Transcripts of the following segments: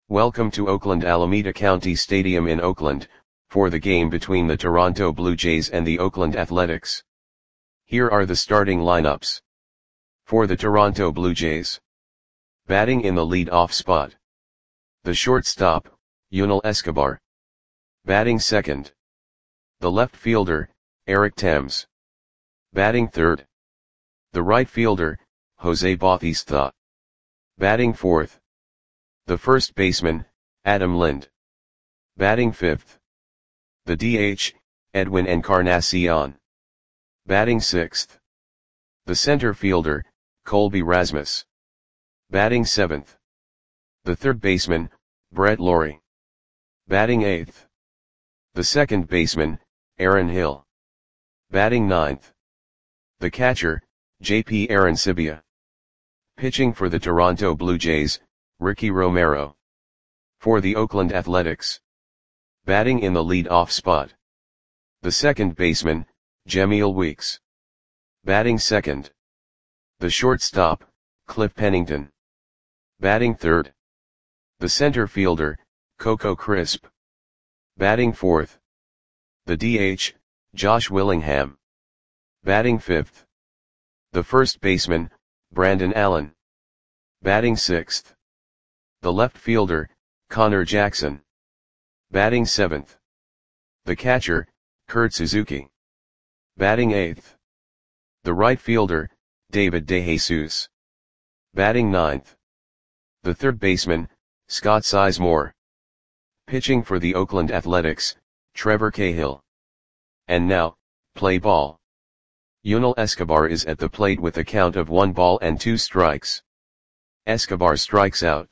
Welcome to Oakland Alameda County Stadium in Oakland, for the game between the Toronto Blue Jays and the Oakland Athletics. Here are the starting lineups. For the Toronto Blue Jays. Batting in the lead-off spot. The shortstop, Yunel Escobar. Batting second. The left fielder, Eric Thames. Batting third. The right fielder, Jose Bautista. Batting fourth. The first baseman, Adam Lind. Batting fifth. The DH, Edwin Encarnacion. Batting sixth. The center fielder, Colby Rasmus. Batting seventh. The third baseman, Brett Lawrie. Batting eighth. The second baseman, Aaron Hill. Batting ninth. The catcher, J.P. Arencibia. Pitching for the Toronto Blue Jays, Ricky Romero. For the Oakland Athletics. Batting in the lead-off spot. The second baseman, Jemile Weeks. Batting second. The shortstop, Cliff Pennington. Batting third. The center fielder, Coco Crisp. Batting fourth. The DH, Josh Willingham. Batting fifth. The first baseman, Brandon Allen. Batting sixth. The left fielder, Connor Jackson. Batting seventh. The catcher, Kurt Suzuki. Batting eighth. The right fielder, David DeJesus. Batting ninth. The third baseman, Scott Sizemore. Pitching for the Oakland Athletics, Trevor Cahill. And now, play ball. Yunel Escobar is at the plate with a count of 1 ball and 2 strikes. Escobar strikes out.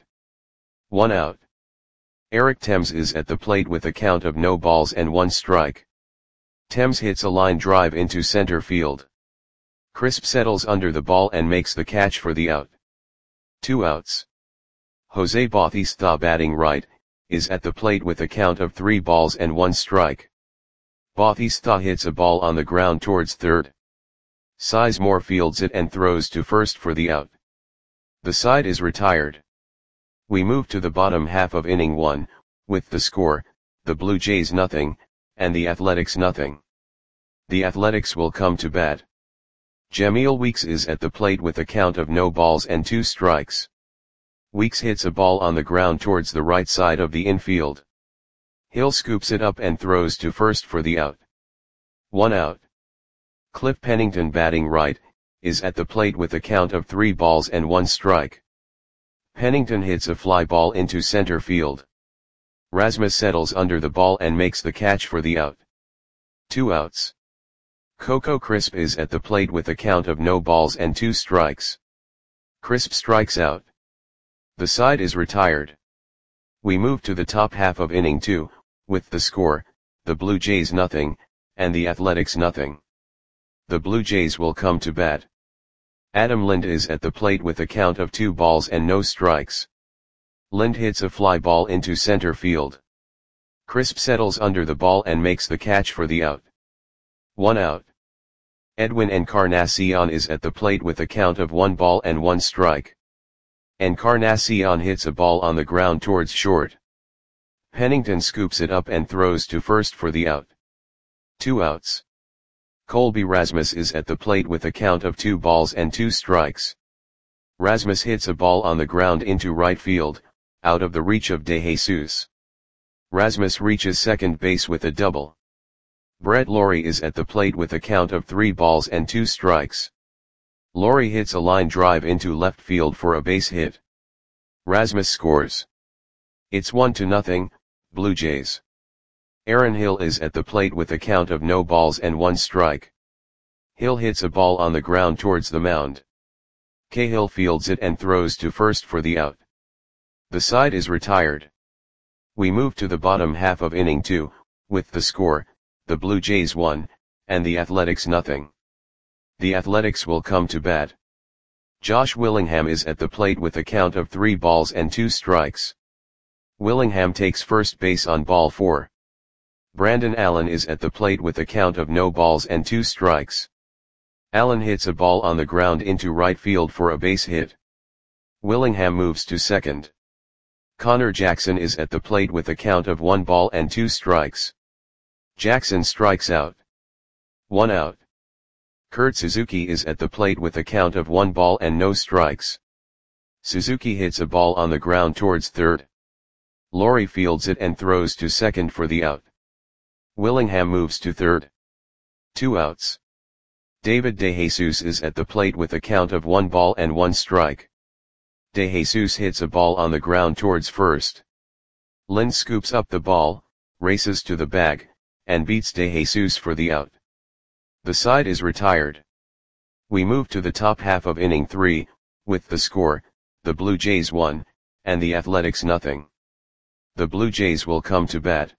1 out. Eric Thames is at the plate with a count of no balls and 1 strike. Thames hits a line drive into center field. Crisp settles under the ball and makes the catch for the out. 2 outs. Jose Bautista, batting right, is at the plate with a count of 3 balls and 1 strike. Bautista hits a ball on the ground towards third. Sizemore fields it and throws to first for the out. The side is retired. We move to the bottom half of inning 1, with the score, the Blue Jays 0, and the Athletics 0. The Athletics will come to bat. Jemile Weeks is at the plate with a count of no balls and 2 strikes. Weeks hits a ball on the ground towards the right side of the infield. Hill scoops it up and throws to first for the out. 1 out. Cliff Pennington, batting right, is at the plate with a count of 3 balls and 1 strike. Pennington hits a fly ball into center field. Rasmus settles under the ball and makes the catch for the out. 2 outs. Coco Crisp is at the plate with a count of no balls and 2 strikes. Crisp strikes out. The side is retired. We move to the top half of inning 2, with the score, the Blue Jays 0, and the Athletics 0. The Blue Jays will come to bat. Adam Lind is at the plate with a count of 2 balls and no strikes. Lind hits a fly ball into center field. Crisp settles under the ball and makes the catch for the out. 1 out. Edwin Encarnacion is at the plate with a count of 1 ball and 1 strike. Encarnacion hits a ball on the ground towards short. Pennington scoops it up and throws to first for the out. 2 outs. Colby Rasmus is at the plate with a count of 2 balls and 2 strikes. Rasmus hits a ball on the ground into right field, out of the reach of DeJesus. Rasmus reaches second base with a double. Brett Lawrie is at the plate with a count of 3 balls and 2 strikes. Lawrie hits a line drive into left field for a base hit. Rasmus scores. It's 1-0, Blue Jays. Aaron Hill is at the plate with a count of no balls and 1 strike. Hill hits a ball on the ground towards the mound. Cahill fields it and throws to first for the out. The side is retired. We move to the bottom half of inning 2, with the score, the Blue Jays 1, and the Athletics 0. The Athletics will come to bat. Josh Willingham is at the plate with a count of 3 balls and 2 strikes. Willingham takes first base on ball 4. Brandon Allen is at the plate with a count of no balls and 2 strikes. Allen hits a ball on the ground into right field for a base hit. Willingham moves to second. Connor Jackson is at the plate with a count of 1 ball and 2 strikes. Jackson strikes out. 1 out. Kurt Suzuki is at the plate with a count of 1 ball and no strikes. Suzuki hits a ball on the ground towards third. Laurie fields it and throws to second for the out. Willingham moves to third. 2 outs. David DeJesus is at the plate with a count of 1 ball and 1 strike. DeJesus hits a ball on the ground towards first. Lind scoops up the ball, races to the bag, and beats DeJesus for the out. The side is retired. We move to the top half of inning 3, with the score, the Blue Jays 1, and the Athletics nothing. The Blue Jays will come to bat.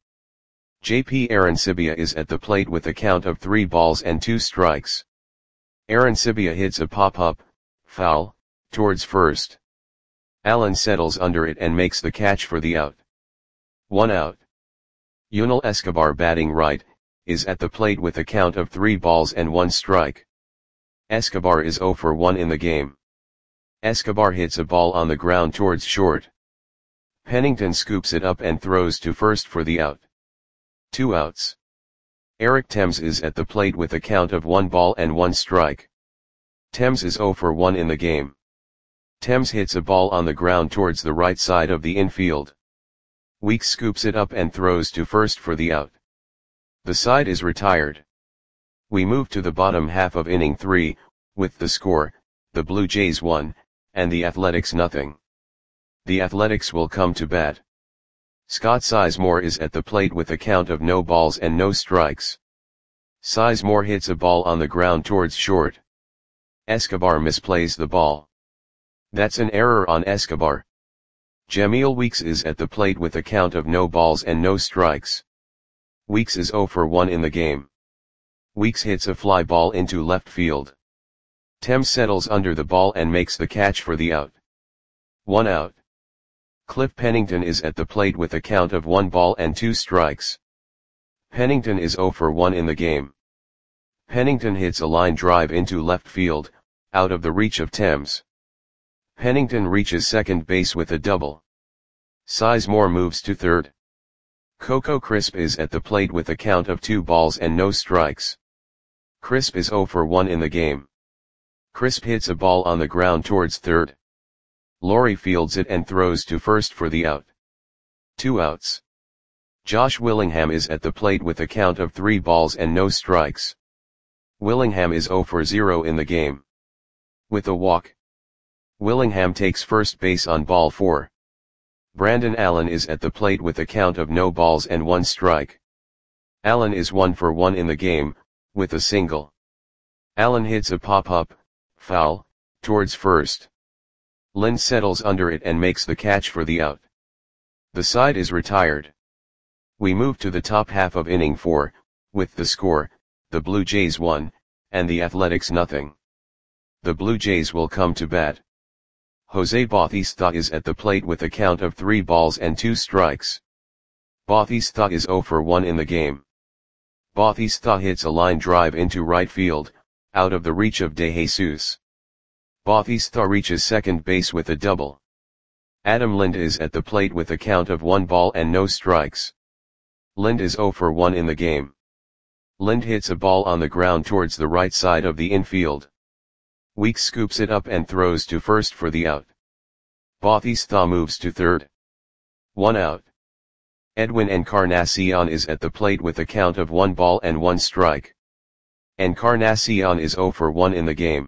JP Arancibia is at the plate with a count of 3 balls and 2 strikes. Arancibia hits a pop-up, foul, towards first. Allen settles under it and makes the catch for the out. 1 out. Yunel Escobar, batting right, is at the plate with a count of 3 balls and 1 strike. Escobar is 0 for 1 in the game. Escobar hits a ball on the ground towards short. Pennington scoops it up and throws to first for the out. 2 outs. Eric Thames is at the plate with a count of 1 ball and 1 strike. Thames is 0 for 1 in the game. Thames hits a ball on the ground towards the right side of the infield. Weeks scoops it up and throws to first for the out. The side is retired. We move to the bottom half of inning 3, with the score, the Blue Jays 1, and the Athletics nothing. The Athletics will come to bat. Scott Sizemore is at the plate with a count of no balls and no strikes. Sizemore hits a ball on the ground towards short. Escobar misplays the ball. That's an error on Escobar. Jamil Weeks is at the plate with a count of no balls and no strikes. Weeks is 0 for 1 in the game. Weeks hits a fly ball into left field. Thames settles under the ball and makes the catch for the out. 1 out. Cliff Pennington is at the plate with a count of 1 ball and 2 strikes. Pennington is 0 for 1 in the game. Pennington hits a line drive into left field, out of the reach of Thames. Pennington reaches second base with a double. Sizemore moves to third. Coco Crisp is at the plate with a count of 2 balls and no strikes. Crisp is 0 for 1 in the game. Crisp hits a ball on the ground towards third. Laurie fields it and throws to first for the out. 2 outs. Josh Willingham is at the plate with a count of 3 balls and no strikes. Willingham is 0 for 0 in the game. With a walk, Willingham takes first base on ball 4. Brandon Allen is at the plate with a count of no balls and 1 strike. Allen is 1 for 1 in the game, with a single. Allen hits a pop-up, foul, towards first. Lind settles under it and makes the catch for the out. The side is retired. We move to the top half of inning 4, with the score, the Blue Jays 1, and the Athletics nothing. The Blue Jays will come to bat. Jose Bautista is at the plate with a count of 3 balls and 2 strikes. Bautista is 0 for 1 in the game. Bautista hits a line drive into right field, out of the reach of DeJesus. Bautista reaches second base with a double. Adam Lind is at the plate with a count of 1 ball and no strikes. Lind is 0 for 1 in the game. Lind hits a ball on the ground towards the right side of the infield. Weeks scoops it up and throws to first for the out. Bautista moves to third. 1 out. Edwin Encarnacion is at the plate with a count of 1 ball and 1 strike. Encarnacion is 0 for 1 in the game.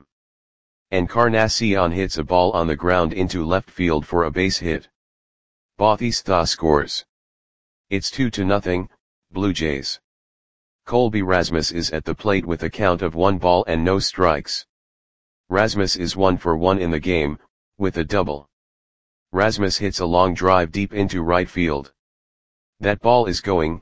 Encarnacion hits a ball on the ground into left field for a base hit. Bautista scores. It's 2-0, Blue Jays. Colby Rasmus is at the plate with a count of 1 ball and no strikes. Rasmus is 1 for 1 in the game, with a double. Rasmus hits a long drive deep into right field. That ball is gone.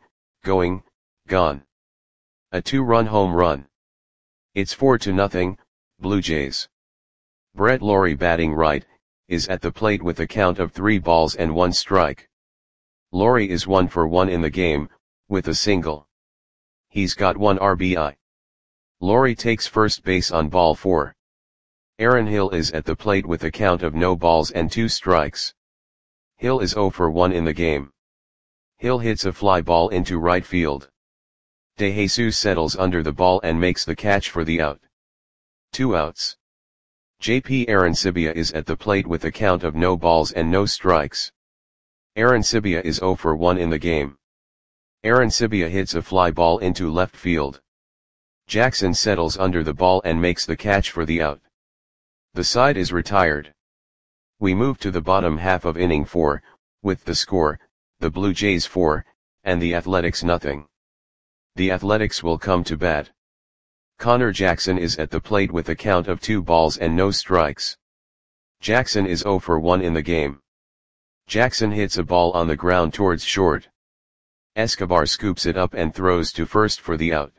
A 2-run home run. It's 4-0, Blue Jays. Brett Lawrie, batting right, is at the plate with a count of 3 balls and 1 strike. Lawrie is 1 for 1 in the game, with a single. He's got 1 RBI. Lawrie takes first base on ball 4. Aaron Hill is at the plate with a count of no balls and 2 strikes. Hill is 0 for 1 in the game. Hill hits a fly ball into right field. De Jesus settles under the ball and makes the catch for the out. 2 outs. JP Arancibia is at the plate with a count of no balls and no strikes. Arancibia is 0 for 1 in the game. Arancibia hits a fly ball into left field. Jackson settles under the ball and makes the catch for the out. The side is retired. We move to the bottom half of inning 4, with the score, the Blue Jays 4, and the Athletics nothing. The Athletics will come to bat. Connor Jackson is at the plate with a count of 2 balls and no strikes. Jackson is 0 for 1 in the game. Jackson hits a ball on the ground towards short. Escobar scoops it up and throws to first for the out.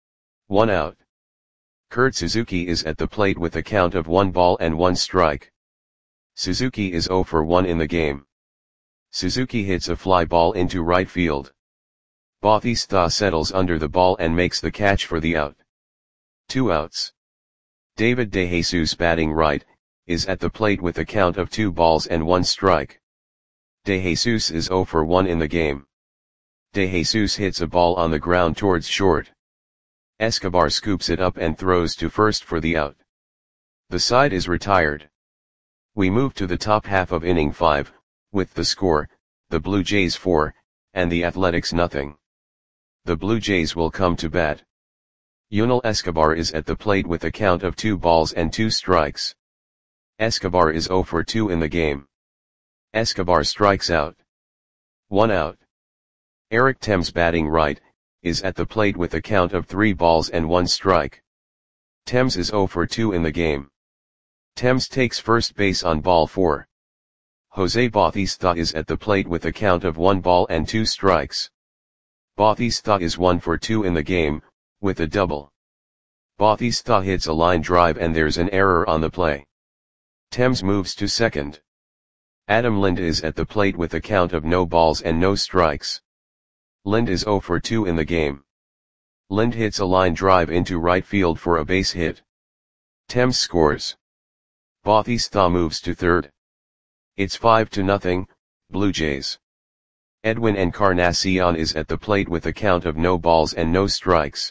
1 out. Kurt Suzuki is at the plate with a count of 1 ball and 1 strike. Suzuki is 0 for 1 in the game. Suzuki hits a fly ball into right field. Bautista settles under the ball and makes the catch for the out. 2 outs. David De Jesus batting right, is at the plate with a count of 2 balls and 1 strike. De Jesus is 0 for 1 in the game. De Jesus hits a ball on the ground towards short. Escobar scoops it up and throws to first for the out. The side is retired. We move to the top half of inning 5, with the score, the Blue Jays 4, and the Athletics nothing. The Blue Jays will come to bat. Yunel Escobar is at the plate with a count of 2 balls and 2 strikes. Escobar is 0 for 2 in the game. Escobar strikes out. 1 out. Eric Thames batting right, is at the plate with a count of 3 balls and 1 strike. Thames is 0 for 2 in the game. Thames takes first base on ball 4. Jose Bautista is at the plate with a count of 1 ball and 2 strikes. Bautista is 1 for 2 in the game, with a double. Bautista hits a line drive and there's an error on the play. Thames moves to second. Adam Lind is at the plate with a count of no balls and no strikes. Lind is 0 for 2 in the game. Lind hits a line drive into right field for a base hit. Thames scores. Bautista moves to third. It's 5-0, Blue Jays. Edwin Encarnacion is at the plate with a count of no balls and no strikes.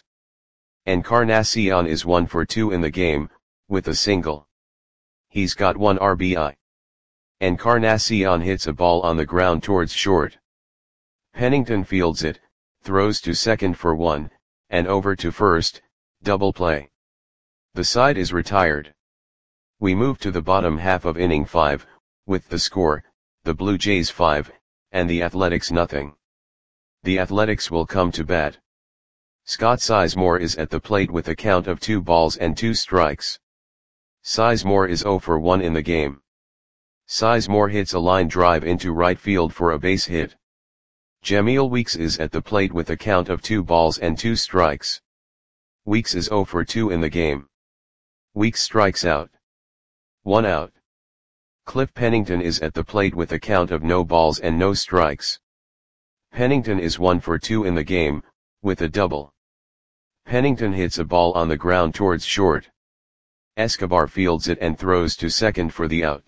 Encarnacion is 1 for 2 in the game, with a single. He's got 1 RBI. Encarnacion hits a ball on the ground towards short. Pennington fields it, throws to second for 1, and over to first, double play. The side is retired. We move to the bottom half of inning 5, with the score, the Blue Jays 5, and the Athletics nothing. The Athletics will come to bat. Scott Sizemore is at the plate with a count of 2 balls and 2 strikes. Sizemore is 0 for 1 in the game. Sizemore hits a line drive into right field for a base hit. Jamil Weeks is at the plate with a count of 2 balls and 2 strikes. Weeks is 0 for 2 in the game. Weeks strikes out. 1 out. Cliff Pennington is at the plate with a count of no balls and no strikes. Pennington is 1 for 2 in the game, with a double. Pennington hits a ball on the ground towards short. Escobar fields it and throws to second for the out.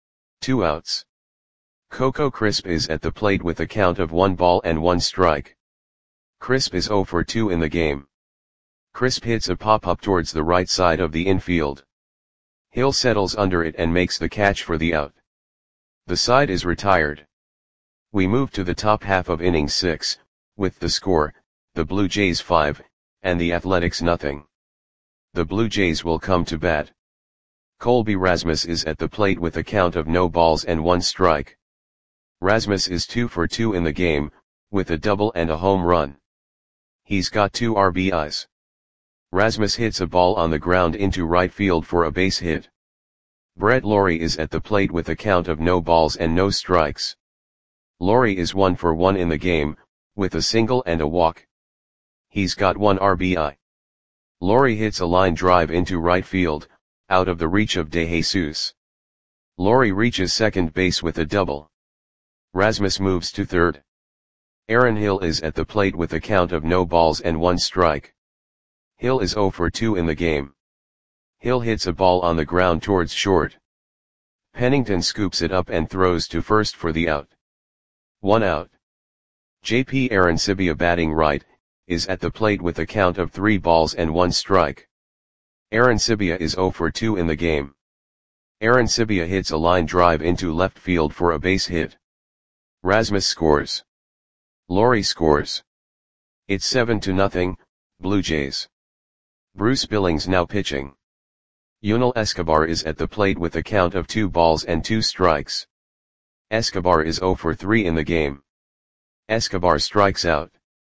2 outs. Coco Crisp is at the plate with a count of 1 ball and 1 strike. Crisp is 0 for 2 in the game. Crisp hits a pop-up towards the right side of the infield. Hill settles under it and makes the catch for the out. The side is retired. We move to the top half of inning 6, with the score, the Blue Jays 5, and the Athletics nothing. The Blue Jays will come to bat. Colby Rasmus is at the plate with a count of no balls and 1 strike. Rasmus is 2 for 2 in the game, with a double and a home run. He's got 2 RBIs. Rasmus hits a ball on the ground into right field for a base hit. Brett Lawrie is at the plate with a count of no balls and no strikes. Lawrie is 1 for 1 in the game, with a single and a walk. He's got 1 RBI. Lawrie hits a line drive into right field, out of the reach of De Jesus. Lawrie reaches second base with a double. Rasmus moves to third. Aaron Hill is at the plate with a count of no balls and 1 strike. Hill is 0 for 2 in the game. Hill hits a ball on the ground towards short. Pennington scoops it up and throws to first for the out. 1 out. JP Arancibia batting right, is at the plate with a count of 3 balls and 1 strike. Arancibia is 0 for 2 in the game. Arancibia hits a line drive into left field for a base hit. Rasmus scores. Lawrie scores. It's 7-0, Blue Jays. Bruce Billings now pitching. Yunel Escobar is at the plate with a count of 2 balls and 2 strikes. Escobar is 0 for 3 in the game. Escobar strikes out.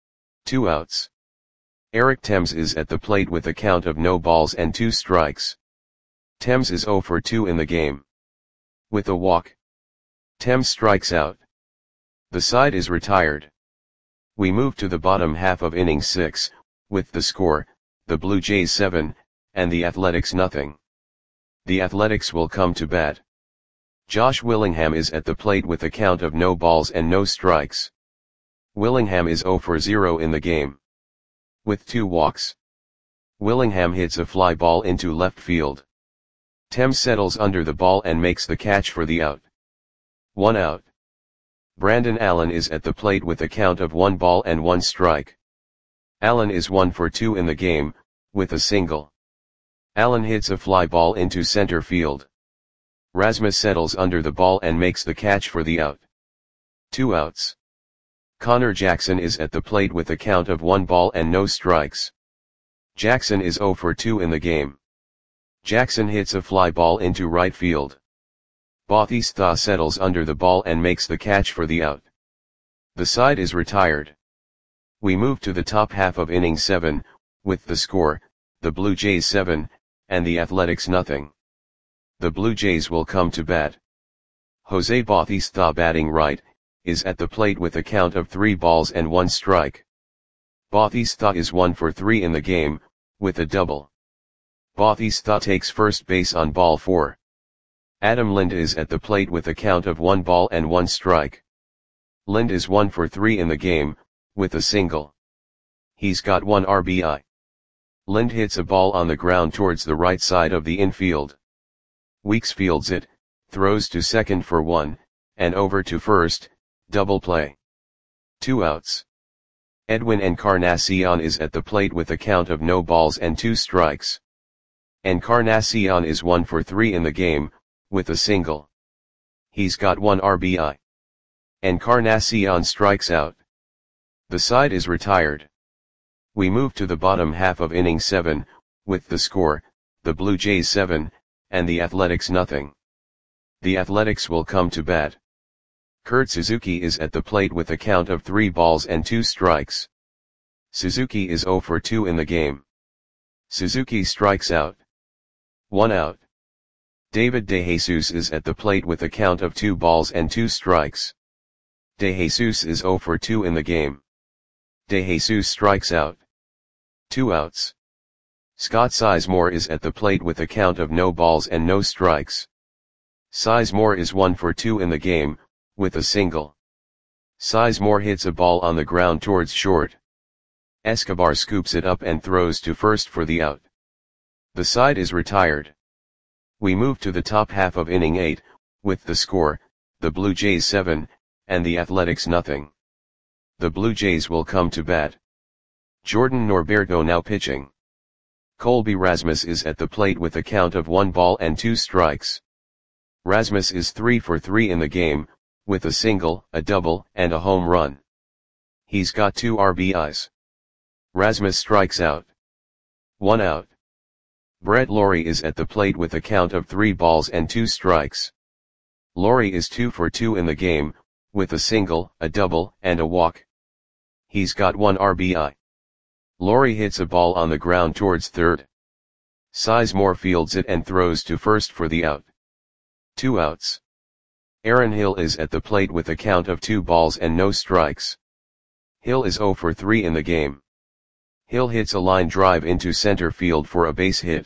2 outs. Eric Thames is at the plate with a count of no balls and 2 strikes. Thames is 0 for 2 in the game. With a walk. Thames strikes out. The side is retired. We move to the bottom half of inning 6, with the score, the Blue Jays 7, and the Athletics nothing. The Athletics will come to bat. Josh Willingham is at the plate with a count of no balls and no strikes. Willingham is 0 for 0 in the game. With 2 walks. Willingham hits a fly ball into left field. Thames settles under the ball and makes the catch for the out. 1 out. Brandon Allen is at the plate with a count of 1 ball and 1 strike. Allen is 1 for 2 in the game, with a single. Allen hits a fly ball into center field. Rasmus settles under the ball and makes the catch for the out. 2 outs. Connor Jackson is at the plate with a count of 1 ball and no strikes. Jackson is 0 for 2 in the game. Jackson hits a fly ball into right field. Bautista settles under the ball and makes the catch for the out. The side is retired. We move to the top half of inning 7, with the score, the Blue Jays 7, and the Athletics nothing. The Blue Jays will come to bat. Jose Bautista batting right, is at the plate with a count of 3 balls and 1 strike. Bautista is 1 for 3 in the game, with a double. Bautista takes first base on ball 4. Adam Lind is at the plate with a count of 1 ball and 1 strike. Lind is 1 for 3 in the game, with a single. He's got 1 RBI. Lind hits a ball on the ground towards the right side of the infield. Weeks fields it, throws to second for 1, and over to first, double play. 2 outs. Edwin Encarnacion is at the plate with a count of no balls and 2 strikes. Encarnacion is 1 for 3 in the game, with a single. He's got 1 RBI. Encarnacion strikes out. The side is retired. We move to the bottom half of inning 7, with the score, the Blue Jays 7, and the Athletics nothing. The Athletics will come to bat. Kurt Suzuki is at the plate with a count of 3 balls and 2 strikes. Suzuki is 0 for 2 in the game. Suzuki strikes out. 1 out. David DeJesus is at the plate with a count of 2 balls and 2 strikes. DeJesus is 0 for 2 in the game. DeJesus strikes out. 2 outs. Scott Sizemore is at the plate with a count of no balls and no strikes. Sizemore is 1 for 2 in the game, with a single. Sizemore hits a ball on the ground towards short. Escobar scoops it up and throws to first for the out. The side is retired. We move to the top half of inning 8, with the score, the Blue Jays 7, and the Athletics nothing. The Blue Jays will come to bat. Jordan Norberto now pitching. Colby Rasmus is at the plate with a count of 1 ball and 2 strikes. Rasmus is 3 for 3 in the game, with a single, a double, and a home run. He's got 2 RBIs. Rasmus strikes out. 1 out. Brett Lawrie is at the plate with a count of 3 balls and 2 strikes. Lawrie is 2 for 2 in the game, with a single, a double, and a walk. He's got 1 RBI. Lawrie hits a ball on the ground towards third. Sizemore fields it and throws to first for the out. 2 outs. Aaron Hill is at the plate with a count of 2 balls and no strikes. Hill is 0 for 3 in the game. Hill hits a line drive into center field for a base hit.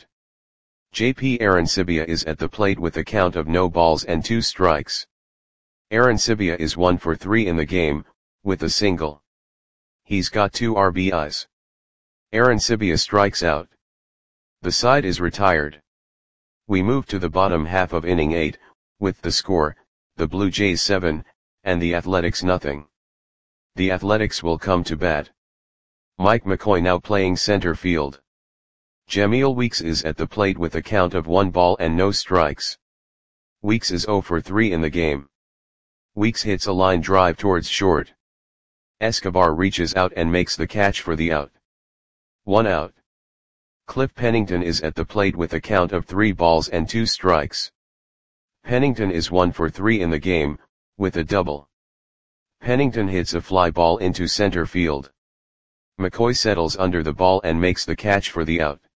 JP Arancibia is at the plate with a count of no balls and 2 strikes. Arancibia is 1 for 3 in the game, with a single. He's got 2 RBIs. Arancibia strikes out. The side is retired. We move to the bottom half of inning 8, with the score, the Blue Jays 7, and the Athletics nothing. The Athletics will come to bat. Mike McCoy now playing center field. Jemile Weeks is at the plate with a count of 1 ball and no strikes. Weeks is 0 for 3 in the game. Weeks hits a line drive towards short. Escobar reaches out and makes the catch for the out. 1 out. Cliff Pennington is at the plate with a count of 3 balls and 2 strikes. Pennington is 1 for 3 in the game, with a double. Pennington hits a fly ball into center field. McCoy settles under the ball and makes the catch for the out.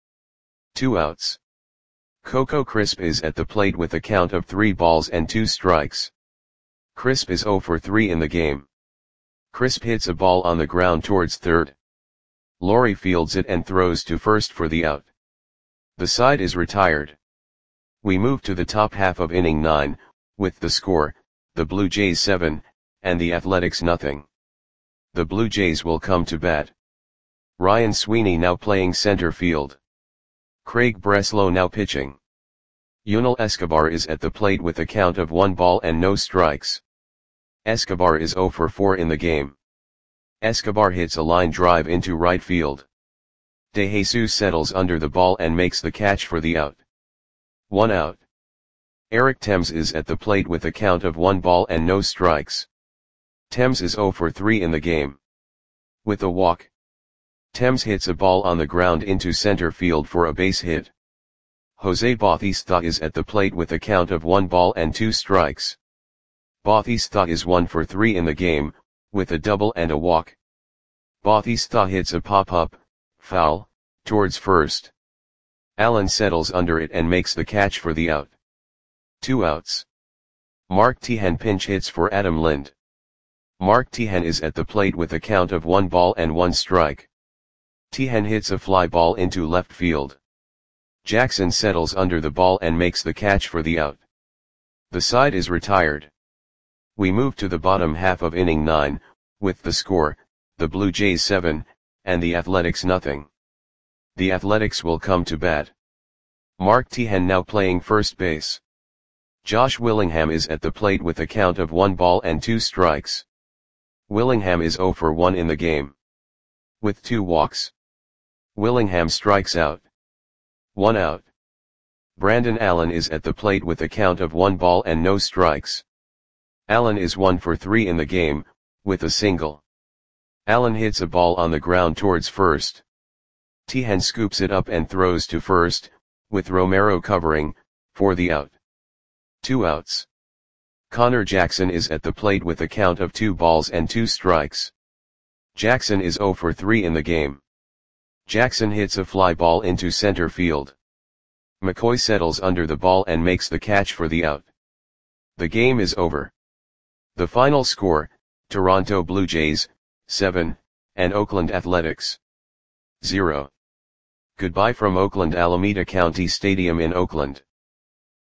2 outs. Coco Crisp is at the plate with a count of 3 balls and 2 strikes. Crisp is 0 for 3 in the game. Crisp hits a ball on the ground towards third. Laurie fields it and throws to first for the out. The side is retired. We move to the top half of inning 9, with the score, the Blue Jays 7, and the Athletics nothing. The Blue Jays will come to bat. Ryan Sweeney now playing center field. Craig Breslow now pitching. Yunel Escobar is at the plate with a count of 1 ball and no strikes. Escobar is 0 for 4 in the game. Escobar hits a line drive into right field. De Jesus settles under the ball and makes the catch for the out. 1 out. Eric Thames is at the plate with a count of 1 ball and no strikes. Thames is 0 for 3 in the game. With a walk. Thames hits a ball on the ground into center field for a base hit. Jose Bautista is at the plate with a count of 1 ball and 2 strikes. Bautista is 1 for 3 in the game, with a double and a walk. Bautista hits a pop-up, foul, towards first. Allen settles under it and makes the catch for the out. 2 outs. Mark Teahen pinch hits for Adam Lind. Mark Teahen is at the plate with a count of 1 ball and 1 strike. Teahen hits a fly ball into left field. Jackson settles under the ball and makes the catch for the out. The side is retired. We move to the bottom half of inning 9, with the score, the Blue Jays 7, and the Athletics nothing. The Athletics will come to bat. Mark Teahen now playing first base. Josh Willingham is at the plate with a count of 1 ball and 2 strikes. Willingham is 0 for 1 in the game. With 2 walks. Willingham strikes out. 1 out. Brandon Allen is at the plate with a count of 1 ball and no strikes. Allen is 1 for 3 in the game, with a single. Allen hits a ball on the ground towards first. Teahen scoops it up and throws to first, with Romero covering, for the out. 2 outs. Connor Jackson is at the plate with a count of 2 balls and 2 strikes. Jackson is 0 for 3 in the game. Jackson hits a fly ball into center field. McCoy settles under the ball and makes the catch for the out. The game is over. The final score, Toronto Blue Jays, 7, and Oakland Athletics, 0. Goodbye from Oakland Alameda County Stadium in Oakland.